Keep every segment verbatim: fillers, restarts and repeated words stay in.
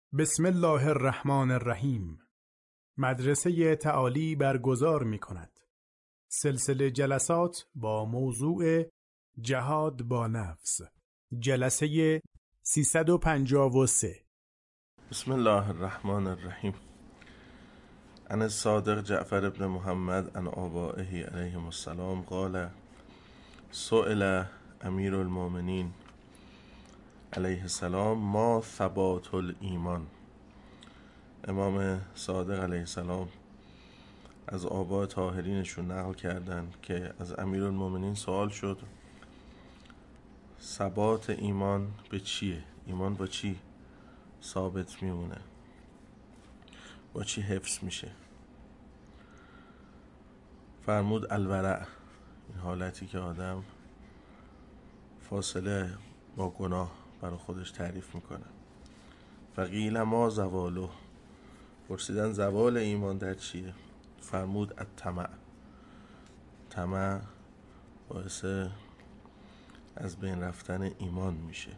بسم الله الرحمن الرحیم. مدرسه تعالی برگزار می کند سلسله جلسات با موضوع جهاد با نفس، جلسه سیصد و پنجاه و سه. بسم الله الرحمن الرحیم. عن الصادق جعفر بن محمد عن آبائه علیهم السلام قال سئل امیر المؤمنین علیه السلام ما ثبات الایمان. امام صادق علیه السلام از آباء طاهرینشون نقل کردن که از امیر المؤمنین سوال شد ثبات ایمان به چیه؟ ایمان با چی ثابت میمونه؟ با چی حفظ میشه؟ فرمود الورع، این حالتی که آدم فاصله با گناه برای خودش تعریف میکنه. فقیل ما زوالو، پرسیدن زوال ایمان در چیه؟ فرمود الطمع، طمع باعث از بین رفتن ایمان میشه.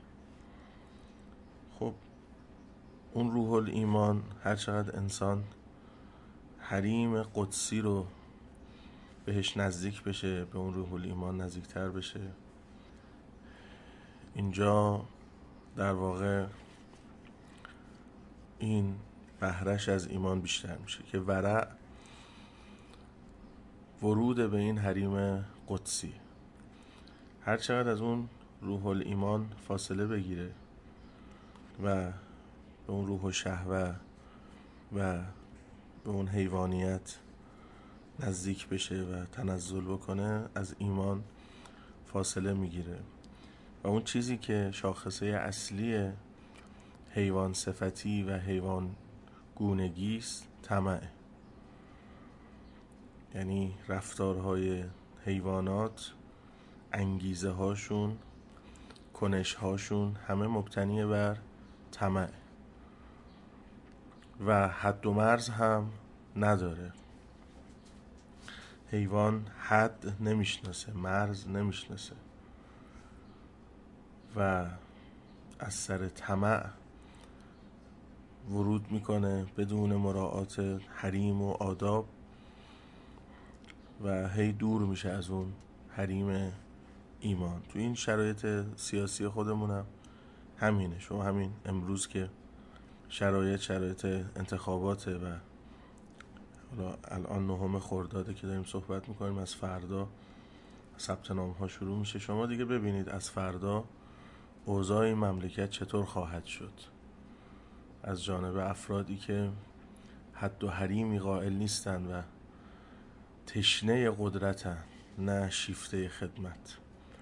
خب اون روح الایمان، هر چقدر انسان حریم قدسی رو بهش نزدیک بشه، به اون روح الایمان نزدیکتر بشه، اینجا در واقع این بهرش از ایمان بیشتر میشه که ورع ورود به این حریم قدسی. هر چقدر از اون روح الایمان فاصله بگیره و به اون روح شهوه و به اون حیوانیت نزدیک بشه و تنزل بکنه، از ایمان فاصله میگیره و اون چیزی که شاخصه اصلی حیوان صفتی و حیوان گونگیست طمع. یعنی رفتارهای حیوانات، انگیزه هاشون، کنش هاشون همه مبتنی بر طمع و حد و مرز هم نداره. حیوان حد نمیشناسه، مرز نمیشناسه و از سر طمع ورود میکنه بدون مراعات حریم و آداب و هی دور میشه از اون حریم ایمان. تو این شرایط سیاسی خودمونم همینه. شما همین امروز که شرایط شرایط انتخاباته و حالا الان نهم خرداده که داریم صحبت میکنیم، از فردا ثبت نام ها شروع میشه. شما دیگه ببینید از فردا اوضاع این مملکت چطور خواهد شد از جانب افرادی که حد و حریمی قائل نیستن و تشنه قدرتن، نه شیفته خدمت.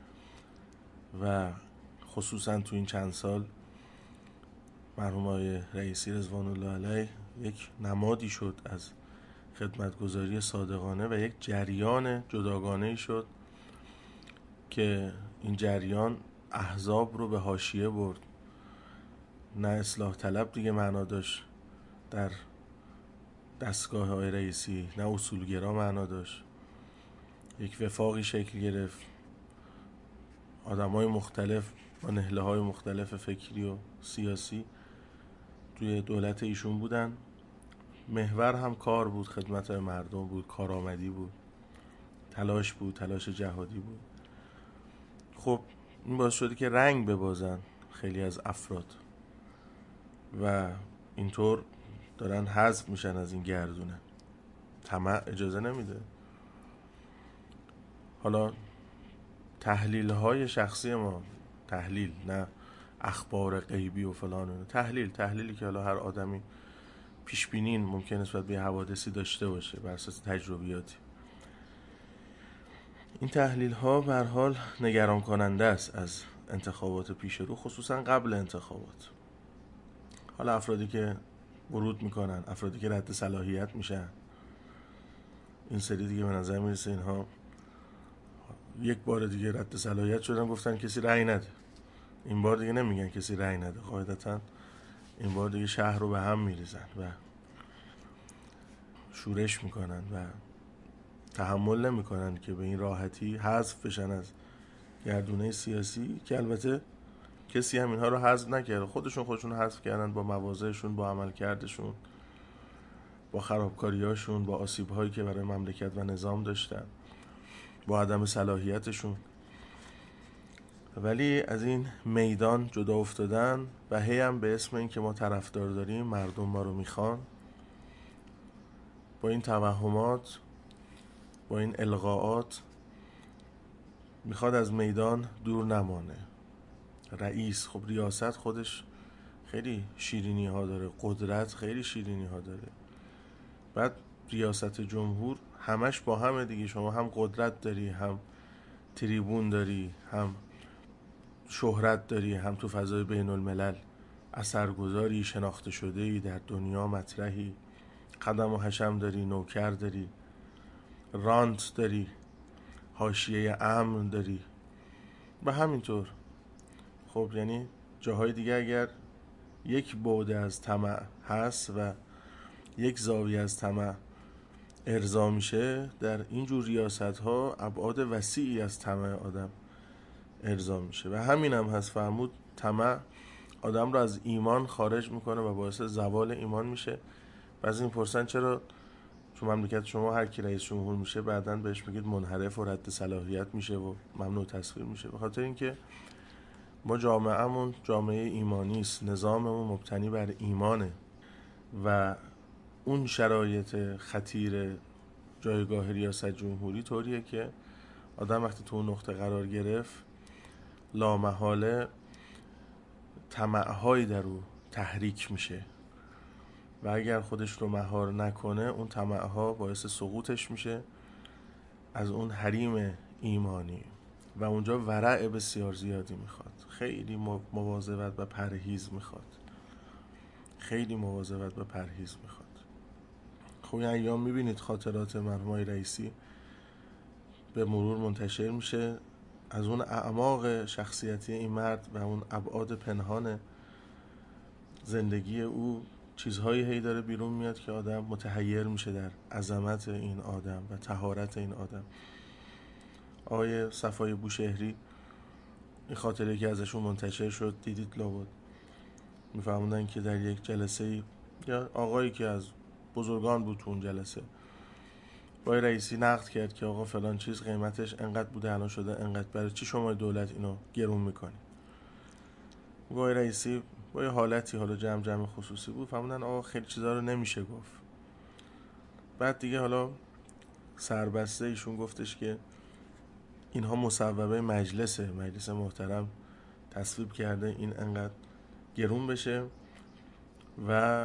و خصوصا تو این چند سال مرحوم آقای رئیسی رضوان الله علیه یک نمادی شد از خدمتگزاری صادقانه و یک جریان جداگانه‌ای شد که این جریان احزاب رو به حاشیه برد. نه اصلاح طلب دیگه معنا داشت در دستگاه آقای رئیسی، نه اصولگرا معنا داشت. یک وفاقی شکل گرفت، آدمای مختلف با نهله های مختلف فکری و سیاسی توی دولت ایشون بودن. محور هم کار بود، خدمت مردم بود، کارآمدی بود، تلاش بود، تلاش جهادی بود. خب این باعث شده که رنگ ببازن خیلی از افراد و اینطور دارن حذف میشن از این گردونه. طمع اجازه نمیده. حالا تحلیل های شخصی ما، تحلیل نه اخبار غیبی و فلان، تحلیل تحلیلی که حالا هر آدمی پیشبینین ممکن نسبت به حوادثی داشته باشه بر اساس تجربیاتی. این تحلیل ها به هر حال نگران کننده است از انتخابات پیش رو، خصوصا قبل انتخابات. حالا افرادی که ورود میکنن، افرادی که رد صلاحیت میشن، این سری دیگه به نظر میرسه اینها یک بار دیگه رد صلاحیت شدن، گفتن کسی رأی نده. این بار دیگه نمیگن کسی رأی نده، قاعدتا این بار دیگه شهر رو به هم میریزن و شورش میکنن و تحمل نمیکنن که به این راحتی حذف بشن از گردونه سیاسی، که البته کسی هم اینها رو حذف نکرده، خودشون خودشون حذف کردن با مواضعشون، با عملکردشون، با خرابکاریاشون، با آسیب‌هایی که برای مملکت و نظام داشتن، با عدم صلاحیتشون. ولی از این میدان جدا افتادن و هی هم به اسم این که ما طرفدار داریم، مردم ما رو میخوان، با این توهمات، با این القاءات میخواد از میدان دور نمانه. رئیس، خب ریاست خودش خیلی شیرینی ها داره، قدرت خیلی شیرینی ها داره. بعد ریاست جمهور همش با همه دیگه، شما هم قدرت داری، هم تریبون داری، هم شهرت داری، هم تو فضای بین الملل اثرگذاری، شناخته شده‌ای در دنیا، مطرحی، قدم و حشم داری، نوکر داری، رانت داری، حاشیه امن داری و همینطور. خب یعنی جاهای دیگه اگر یک بعد از طمع هست و یک زاویه از طمع ارضا میشه، در این جور ریاست ها ابعاد وسیعی از طمع آدم ارضا میشه و همین هم هست. فرمود طمع آدم رو از ایمان خارج میکنه و باعث زوال ایمان میشه. بعضی میپرسن چرا چون مملکت شما هر کی رئیس جمهور میشه بعداً بهش میگید منحرف و رد صلاحیت میشه و ممنوع تصویر میشه؟ به خاطر اینکه ما جامعهمون جامعه ایمانی است، نظاممون مبتنی بر ایمانه و اون شرایط خطیر جایگاه ریاست جمهوری طوریه که آدم وقتی تو اون نقطه قرار گرفت لامحاله طمع‌هایی در او تحریک میشه و اگر خودش رو مهار نکنه اون طمع‌ها باعث سقوطش میشه از اون حریم ایمانی و اونجا ورع بسیار زیادی میخواد، خیلی مواظبت و پرهیز میخواد، خیلی مواظبت و پرهیز میخواد. خب این ایام میبینید خاطرات مرحوم رئیسی به مرور منتشر میشه، از اون اعماق شخصیتی این مرد و اون ابعاد پنهان زندگی او چیزهایی هی داره بیرون میاد که آدم متحیر میشه در عظمت این آدم و طهارت این آدم. آقای صفای بوشهری این خاطره که ازشون منتشر شد دیدید لابد، میفهموندن که در یک جلسه یا آقایی که از بزرگان بود تو اون جلسه با رئیسی نقد کرد که آقا فلان چیز قیمتش انقدر بوده الان شده انقدر، برای چی شما دولت اینو گرون میکنی؟ آقای رئیسی با یه حالتی حالا جمع جمع خصوصی بود فهموندن آقا خیلی چیزا رو نمیشه گفت. بعد دیگه حالا سربسته ایشون گفتش که اینها مصوبه مجلسه، مجلس محترم تصویب کرده این انقدر گرون بشه و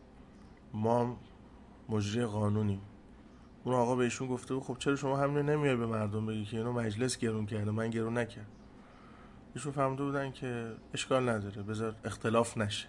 ما مجری قانونیم. اون آقا به ایشون گفته بود خب چرا شما همینو نمیای به مردم بگی که اینو مجلس گرون کرده من گرون نکردم؟ ایشون فهمده بودن که اشکال نداره بذار اختلاف نشه.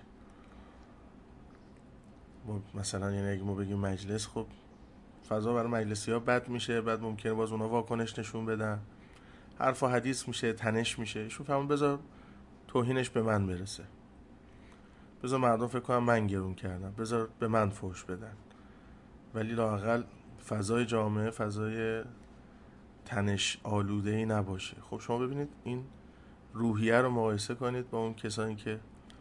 مثلا یعنی اگه ما بگیم مجلس خب فضا برای مجلسی ها بد میشه، بعد ممکنه باز اونا واکنش نشون بدن، حرف و حدیث میشه، تنش میشه. ایشون فهمون بذار توهینش به من برسه، بذار مردم فکر کنم من گرون کردم، بذار به من فحش بدن، ولی لااقل فضای جامعه فضای تنش آلوده‌ای نباشه. خب شما ببینید این روحیه رو مقایسه کنید با اون کسانی که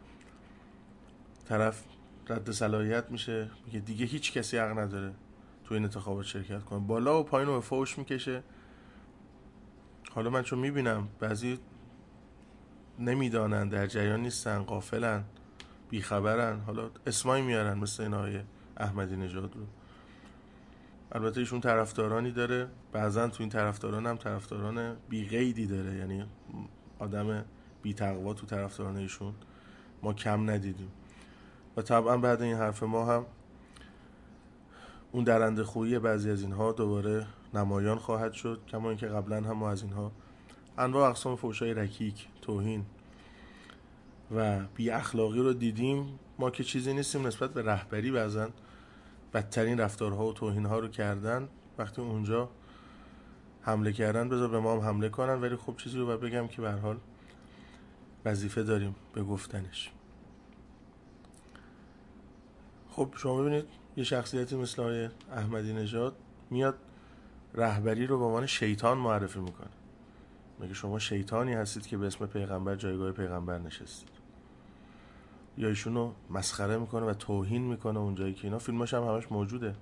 طرف رد صلاحیت میشه میگه دیگه هیچ کسی حق نداره تو این انتخابات شرکت کنه، بالا و پایین رو به فحش میکشه. حالا من چون میبینم بعضی نمیدانن، در جریان نیستن، غافلن، بیخبرن، حالا اسمایی میارن مثل این آقای احمدی نژاد رو. البته ایشون طرفدارانی داره، بعضن تو این طرفداران هم طرفداران بی قیدی داره، یعنی آدم بی تقوا تو طرفداران ایشون ما کم ندیدیم و طبعا بعد این حرف ما هم اون درنده خویی بعضی از اینها دوباره نمایان خواهد شد، کما اینکه قبلا هم ما از اینها انواع اقسام فحشای رکیک، توهین و بی اخلاقی رو دیدیم. ما که چیزی نیستیم نسبت به رهبری، بعضن بدترین رفتارها و توهینها رو کردن، وقتی اونجا حمله کردن بذار به ما هم حمله کنن، ولی خب چیزی رو باید بگم که به هر حال وظیفه داریم به گفتنش. خب شما ببینید یه شخصیتی مثل آقای احمدی نژاد میاد رهبری رو به عنوان شیطان معرفی میکنه، مگه شما شیطانی هستید که به اسم پیغمبر جایگاه پیغمبر نشستید؟ یا ایشونو مسخره میکنه و توهین میکنه اونجایی که اینا فیلماش هم همش موجوده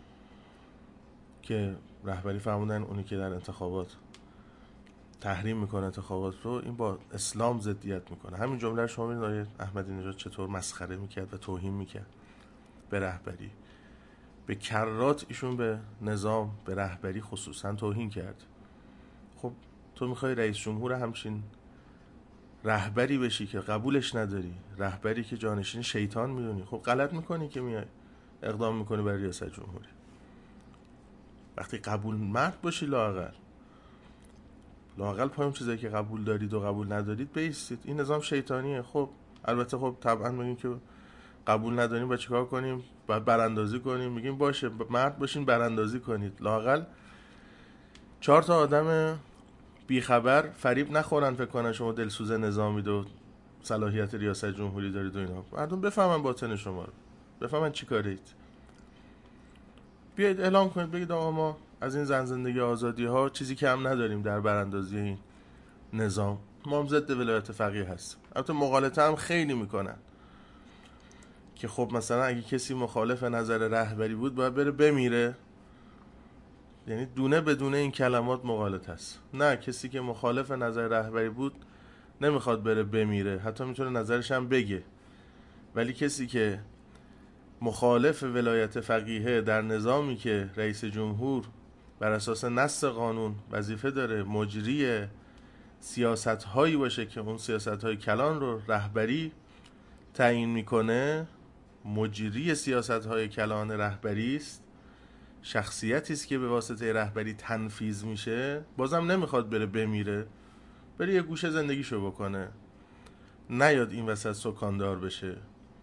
که رهبری فرمودن اونی که در انتخابات تحریم میکنه انتخابات رو، این با اسلام ضدیت میکنه. همین جمله رو شما ببینید آقای احمدی نژاد چطور مسخره میکرد و توهین میکرد به رهبری. به کرات ایشون به نظام، به رهبری خصوصا توهین کرد. خب تو میخوای رئیس جمهور همچین رهبری بشی که قبولش نداری، رهبری که جانشین شیطان میدونی، خب غلط میکنی که میای اقدام میکنی برای ریاست جمهوری. وقتی قبول مرد باشی لااقل لااقل پای اون چیزایی که قبول دارید و قبول ندارید بیستید. این نظام شیطانیه. خب البته خب طبعا میگیم که قبول نداریم با چیکار کنیم؟ باید براندازی کنیم. میگیم باشه مرد باشین براندازی کنید، لااقل چهار تا آدم بیخبر فریب نخورن فکر کنن شما دلسوز نظامید و صلاحیت ریاست جمهوری دارید و اینا. مردم بفهمن باطن شما رو، بفهمن چی کارید. بیایید اعلام کنید، بگید آقا ما از این زن زندگی آزادی ها چیزی کم نداریم در براندازی این نظام، ما هم ضد ولایت فقیه هستیم. البته مغالطه هم خیلی میکنن که خب مثلا اگه کسی مخالف نظر رهبری بود باید بره بمیره، یعنی دونه بدونه این کلمات مغالطه است. نه، کسی که مخالف نظر رهبری بود نمیخواد بره بمیره، حتی میتونه نظرش هم بگه. ولی کسی که مخالف ولایت فقیه در نظامی که رئیس جمهور بر اساس نص قانون وظیفه داره مجری سیاست هایی باشه که اون سیاست های کلان رو رهبری تعیین میکنه، مجری سیاست های کلان رهبری است، شخصیتی است که به واسطه رهبری تنفیذ میشه، بازم نمیخواد بره بمیره، بره یه گوشه زندگیشو بکنه، نیاد این وسط سکاندار بشه.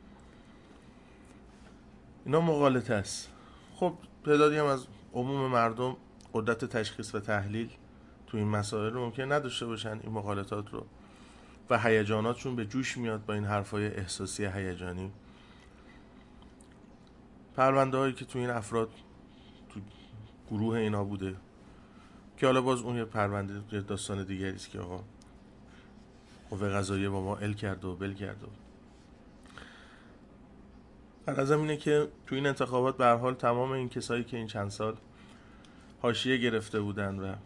اینا مغالطه است. خب تعدادی هم از عموم مردم قدرت تشخیص و تحلیل تو این مسائل رو ممکن نداشته باشن، این مغالطات رو، و هیجاناتشون به جوش میاد با این حرفای احساسی هیجانی. پرونده هایی که تو این افراد تو گروه اینا بوده که حالا باز اون یه پرونده یه داستان دیگری است که آقا قوه قضاییه با ما ال کرد و بل کرد. غرضم اینه که تو این انتخابات به هر حال تمام این کسایی که این چند سال حاشیه گرفته بودن و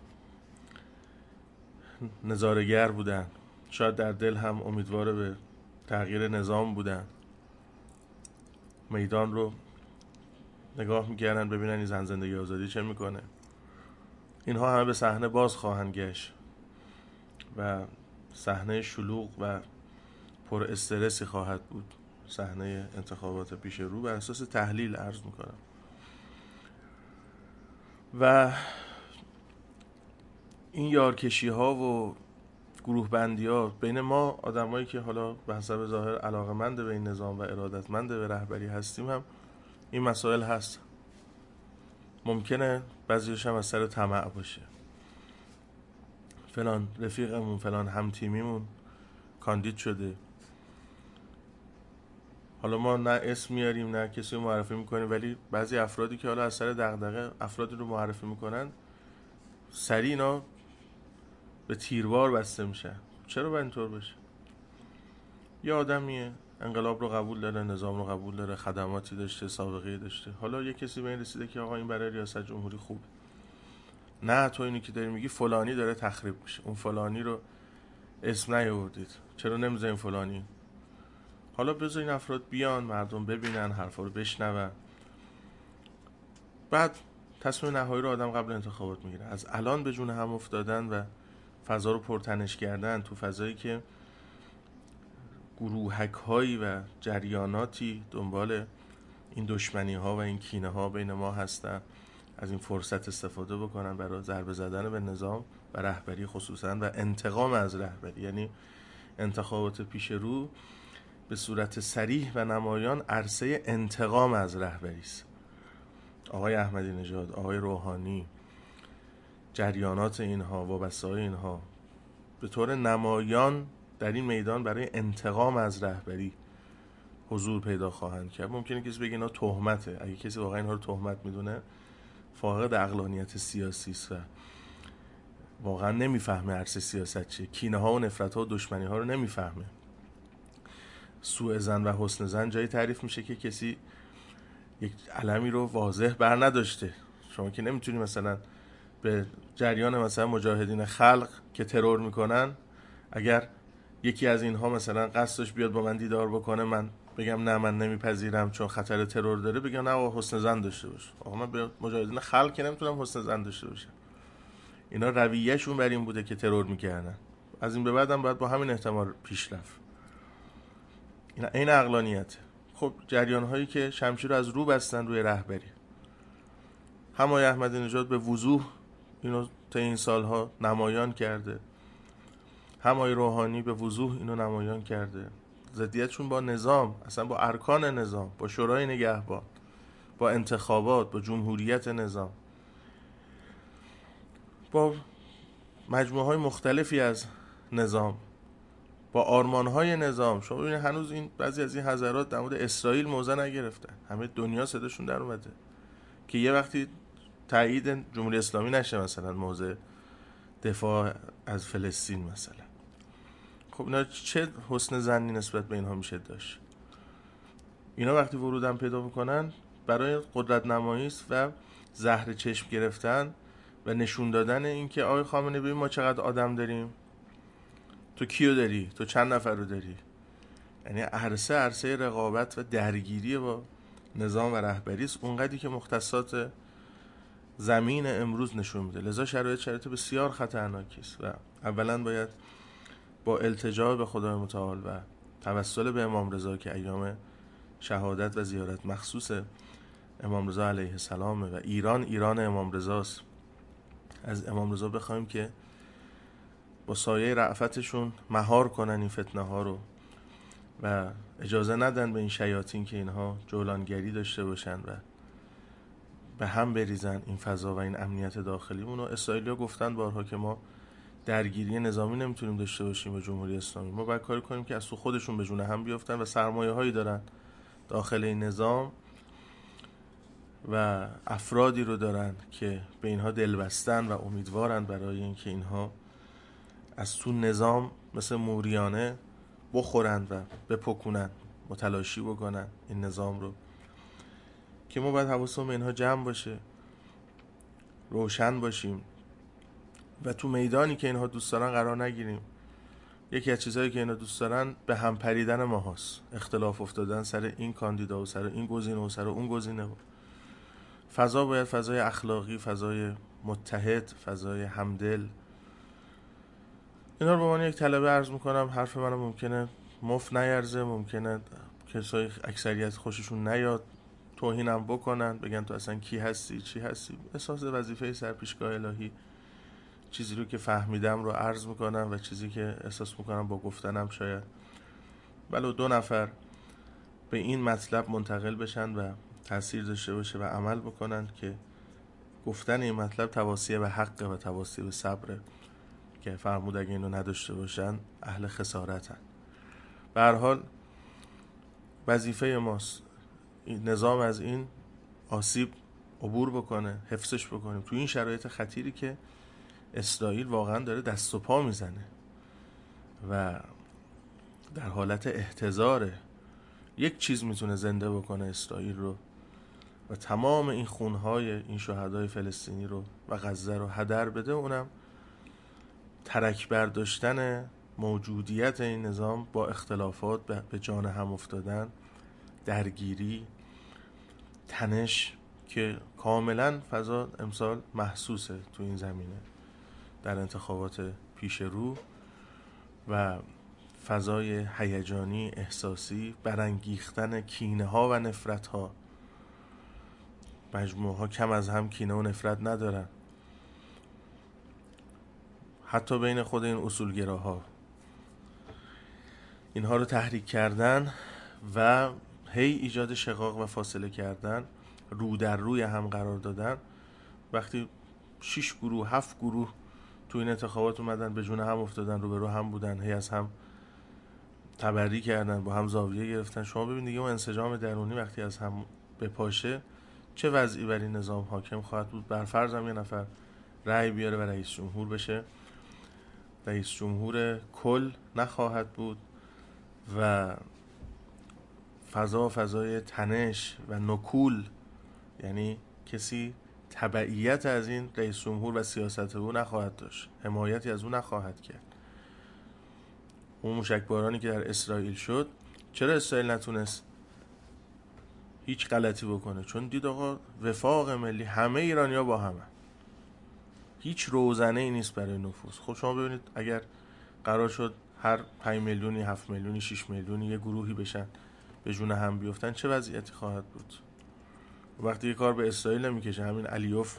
نظاره‌گر بودن، شاید در دل هم امیدوار به تغییر نظام بودن، میدان رو نگاه میکردن ببینن این زن زندگی آزادی چه میکنه. اینها همه به صحنه باز خواهند گشت و صحنه شلوغ و پر استرسی خواهد بود، صحنه انتخابات پیش رو. بر اساس تحلیل عرض میکنم و این یارکشی ها و گروه بندی ها بین ما آدمایی که حالا به حسب ظاهر علاقمند به این نظام و ارادتمند به رهبری هستیم هم این مسائل هست. ممکنه بعضیش هم از سر طمع باشه، فلان رفیقمون فلان هم تیمیمون کاندید شده، حالا ما نه اسم میاریم نه کسی رو معرفی میکنیم، ولی بعضی افرادی که حالا از سر دغدغه افرادی رو معرفی میکنن سریع اینا به تیربار بسته میشن. چرا باید اینطور بشه؟ یه آدمیه انقلاب رو قبول داره، نظام رو قبول داره، خدماتی داشته، سابقه داشته، حالا یه کسی به این رسیده که آقا این برای ریاست جمهوری خوبه. نه، تو اینی که داری میگی فلانی داره تخریب میشه، اون فلانی رو اسم نیاوردید، چرا نمیذارین فلانی؟ حالا بذارین افراد بیان، مردم ببینن، حرفا رو بشنون، بعد تصمیم نهایی رو آدم قبل انتخابات میگیره. از الان به جون هم افتادن و فضا رو پرتنش کردن تو فضایی که گروهک هایی و جریاناتی دنبال این دشمنی ها و این کینه ها بین ما هستن، از این فرصت استفاده بکنن برای ضربه زدن به نظام و رهبری خصوصا و انتقام از رهبری. یعنی انتخابات پیش رو به صورت صریح و نمایان عرصه انتقام از رهبری است. آقای احمدی نژاد، آقای روحانی، جریانات اینها، وابسته‌های اینها به طور نمایان در این میدان برای انتقام از رهبری حضور پیدا خواهند کرد. ممکنه کسی بگه اینا تهمته. اگه کسی واقعا اینها رو تهمت میدونه فاقد عقلانیت سیاسی است و واقعا نمیفهمه عرصه سیاست چیه، کینه ها و نفرت ها و دشمنی ها رو نمیفهمه. سوء ظن و حسن ظن جایی تعریف میشه که کسی یک علمی رو واضح بر نداشته. شما که نمیتونی مثلا به جریان مثلا مجاهدین خلق که ترور میکنن، اگر یکی از اینها مثلا قصدش بیاد با من دیدار بکنه، من بگم نه من نمیپذیرم چون خطر ترور داره، بگم نه حسن ظن داشته باش. آقا من به مجاهدین خلق که نمیتونم حسن ظن داشته باشم. اینا رویهشون بر این بوده که ترور میکردن، از این به بعد هم باید با همین احتمال پیش رفت. این این عقلانیته. خب جریان هایی که شمشیر رو از رو بستن روی رهبری، هم آقای احمدی نژاد به وضوح اینو تا این سالها نمایان کرده، هم آقای روحانی به وضوح اینو نمایان کرده. ضدیتشون با نظام، اصلا با ارکان نظام، با شورای نگهبان، با انتخابات، با جمهوریت نظام، با مجموعه های مختلفی از نظام، با آرمان های نظام. شما ببینید هنوز این بعضی از این حضرات در مورد اسرائیل موضع نگرفتن، همه دنیا صداشون در اومده که یه وقتی تایید جمهوری اسلامی نشه مثلا موضع دفاع از فلسطین مثلا. خب اینا چه حسن ظنی نسبت به اینها میشه داشت؟ اینا وقتی ورودم پیدا میکنن برای قدرت نمایی است و زهر چشم گرفتن و نشون دادن این که آقای خامنه‌ای ببین ما چقدر آدم داریم، تو کیو داری، تو چند نفر رو داری. یعنی عرصه عرصه رقابت و درگیری با نظام و رهبری است، اونقدری که مختصات زمین امروز نشون میده. لذا شرایط شرایط بسیار خطرناکی است و اولا باید با التجا به خدای متعال و توسل به امام رضا که ایام شهادت و زیارت مخصوص امام رضا علیه السلام و ایران ایران امام رضاست، از امام رضا بخوایم که با سایه رأفتشون مهار کنن این فتنه ها رو و اجازه ندن به این شیاطین که اینها جولانگری داشته باشن و به هم بریزن این فضا و این امنیت داخلیمون. و اسرائیلیا گفتن بارها که ما درگیری نظامی نمیتونیم داشته باشیم با جمهوری اسلامی، ما باید کاری کنیم که از تو خودشون به جون هم بیافتن و سرمایه هایی دارن داخل این نظام و افرادی رو دارن که به اینها دل بستن و امیدوارن برای اینکه اینها از تو نظام مثل موریانه بخورند و بپکنن، متلاشی بکنن این نظام رو، که ما باید حواسمون به اینها جمع باشه، روشن باشیم و تو میدانی که اینها دوست دارن قرار نگیریم. یکی از چیزهایی که اینا دوست دارن به هم پریدن ما هست، اختلاف افتادن سر این کاندیدا و سر این گزینه و سر اون گزینه. فضا باید فضای اخلاقی، فضای متحد، فضای همدل. اینا رو به عنوان یک طلبه عرض میکنم. حرف منم ممکنه مفت نیرزه، ممکنه کسای اکثریت خوششون نیاد، توهینم بکنن، بگن تو اصلا کی هستی چی هستی. احساس وظیفه سرپیشگاه الهی، چیزی رو که فهمیدم رو عرض میکنم و چیزی که احساس میکنم با گفتنم شاید ولو دو نفر به این مطلب منتقل بشن و تأثیر داشته باشه و عمل بکنن که گفتن این مطلب تواصیه به حق و تواصیه به صبره، که فرمود اگه اینو نداشته باشن اهل خسارتن. به هر حال وظیفه ماست این نظام از این آسیب عبور بکنه، حفظش بکنیم تو این شرایط خطیری که اسرائیل واقعا داره دست و پا میزنه و در حالت احتضاره. یک چیز میتونه زنده بکنه اسرائیل رو و تمام این خونهای این شهدای فلسطینی رو و غزه رو هدر بده، اونم ترک برداشتن موجودیت این نظام با اختلافات، به جان هم افتادن، درگیری، تنش، که کاملا فضا امسال محسوسه تو این زمینه در انتخابات پیش رو و فضای هیجانی احساسی، برانگیختن کینه ها و نفرت ها. مجموعه ها کم از هم کینه و نفرت ندارن، حتی بین خود این اصولگراها. اینها رو تحریک کردن و هی ایجاد شقاق و فاصله کردن، رو در روی هم قرار دادن. وقتی شش گروه هفت گروه تو این انتخابات اومدن به جون هم افتادن، رو به رو هم بودن، هی از هم تبری کردن، با هم زاویه گرفتن، شما ببین دیگه اون انسجام درونی وقتی از هم بپاشه چه وضعی بر این نظام حاکم خواهد بود. بر فرض هم یه نفر رأی بیاره و رئیس جمهور بشه. رئیس جمهور کل نخواهد بود و فضا فضای تنش و نکول، یعنی کسی تبعیت از این رئیس جمهور و سیاست او نخواهد داشت، حمایتی از او نخواهد کرد. اون موشکبارانی که در اسرائیل شد، چرا اسرائیل نتونست هیچ غلطی بکنه؟ چون دید آقا وفاق ملی، همه ایرانی‌ها با همه، هیچ روزنه‌ای نیست برای نفوذ. خب شما ببینید اگر قرار شد هر پنج میلیونی، هفت میلیونی، شش میلیونی یه گروهی بشن به جون هم بیفتن، چه وضعیتی خواهد بود؟ وقتی یه کار به اسرائیل نمیکشه، همین علیوف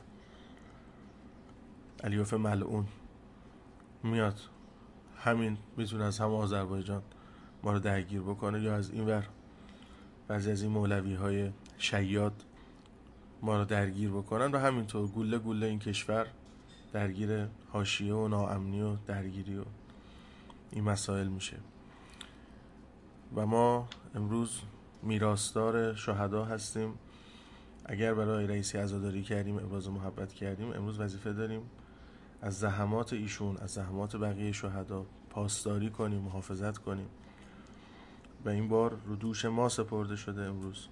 علیوف ملعون میاد، همین میتونه از هم آذربایجان ما رو درگیر بکنه، یا از این ور بعضی از این مولوی های شیاد ما رو درگیر بکنن و همینطور گله گله این کشور درگیر حاشیه و ناامنی و درگیری و این مسائل میشه. و ما امروز میراثدار شهدا هستیم. اگر برای رئیسی عزاداری کردیم، ابراز محبت کردیم، امروز وظیفه داریم از زحمات ایشون، از زحمات بقیه شهدا پاسداری کنیم، محافظت کنیم. و این بار رو دوش ما سپرده شده. امروز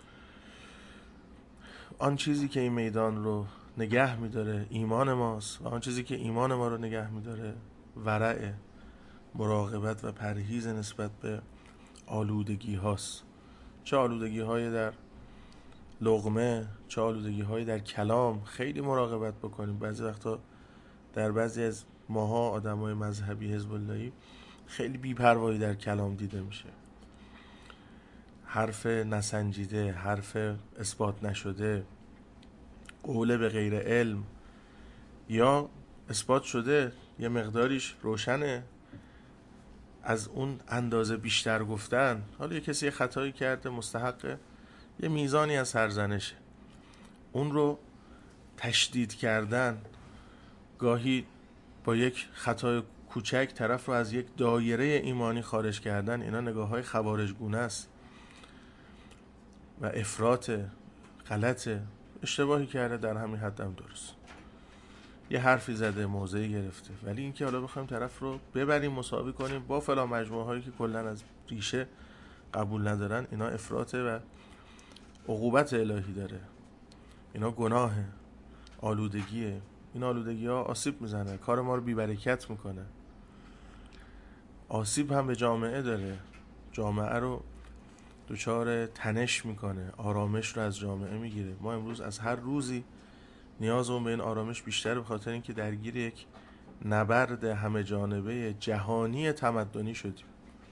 آن چیزی که این میدان رو نگه میداره ایمان ماست و آن چیزی که ایمان ما رو نگه میداره ورع، مراقبت و پرهیز نسبت به آلودگی هاست. چه آلودگی های در لقمه، چه آلودگی های در کلام. خیلی مراقبت بکنیم. بعضی وقتا در بعضی از ماها آدمای مذهبی حزب اللهی خیلی بی‌پروایی در کلام دیده میشه. حرف نسنجیده، حرف اثبات نشده، قول به غیر علم، یا اثبات شده یه مقداریش روشنه، از اون اندازه بیشتر گفتن. حالا یه کسی خطایی کرده، مستحق یه میزانی از سرزنشه، اون رو تشدید کردن، گاهی با یک خطای کوچک طرف رو از یک دایره ایمانی خارج کردن، اینا نگاه های خوارجگونه است و افراط، غلطه. اشتباهی کرده در همین حد هم درست، یه حرفی زده، موضعی گرفته، ولی اینکه حالا بخوایم طرف رو ببریم مساوی کنیم با فلان مجموعه هایی که کلا از ریشه قبول ندارن، اینا افراطه و عقوبت الهی داره. اینا گناهه، آلودگیه. این آلودگی ها آسیب میزنه، کار ما رو بی‌برکت میکنه. آسیب هم به جامعه داره، جامعه رو دچار تنش میکنه، آرامش رو از جامعه میگیره. ما امروز از هر روزی نیازمون به این آرامش بیشتره، به خاطر اینکه درگیر یک نبرد همه جانبه جهانی تمدنی شدیم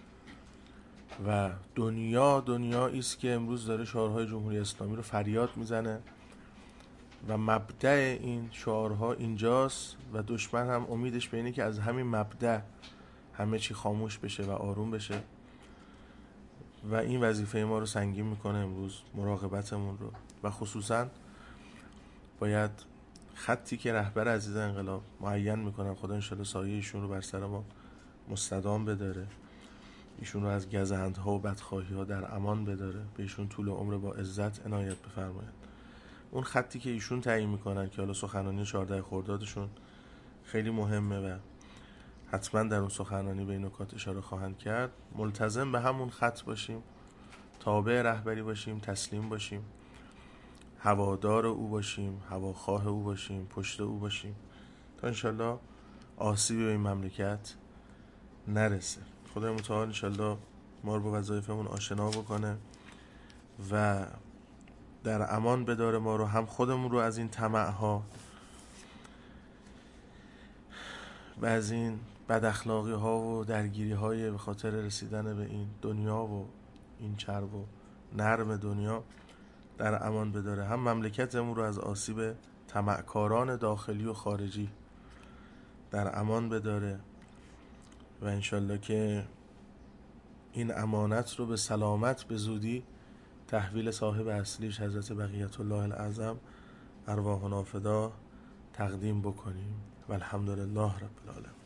و دنیا دنیایی است که امروز داره شعارهای جمهوری اسلامی رو فریاد میزنه و مبدأ این شعارها اینجاست و دشمن هم امیدش به اینه که از همین مبدأ همه چی خاموش بشه و آروم بشه و این وظیفه ما رو سنگین میکنه امروز، مراقبتمون رو. و خصوصا باید خطی که رهبر عزیز انقلاب معین میکنن، خدا انشالله سایه ایشون رو بر سر ما مستدام بداره، ایشون رو از گزندها و بدخواهی ها در امان بداره، به ایشون طول عمر با عزت عنایت بفرماید. اون خطی که ایشون تعیین میکنن که حالا سخنرانی چهارده خردادشون خیلی مهمه و حتما در اون سخنرانی به این نکات اشاره خواهند کرد، ملتزم به همون خط باشیم، تابع رهبری باشیم، تسلیم باشیم، هوادار او باشیم، هواخواه او باشیم، پشت او باشیم تا انشالله آسیبی به این مملکت نرسه. خدای متعال انشالله ما رو با وظایفمون آشنا بکنه و در امان بداره ما رو، هم خودمون رو از این طمع ها و از این بد اخلاقی ها و درگیری های به خاطر رسیدن به این دنیا و این چرب و نرم دنیا در امان بداره، هم مملکتمون رو از آسیب طمعکاران داخلی و خارجی در امان بداره و انشالله که این امانت رو به سلامت به زودی تحویل صاحب اصلیش حضرت بقیت الله الاعظم ارواحنا فدا تقدیم بکنیم و الحمدلله رب العالمین.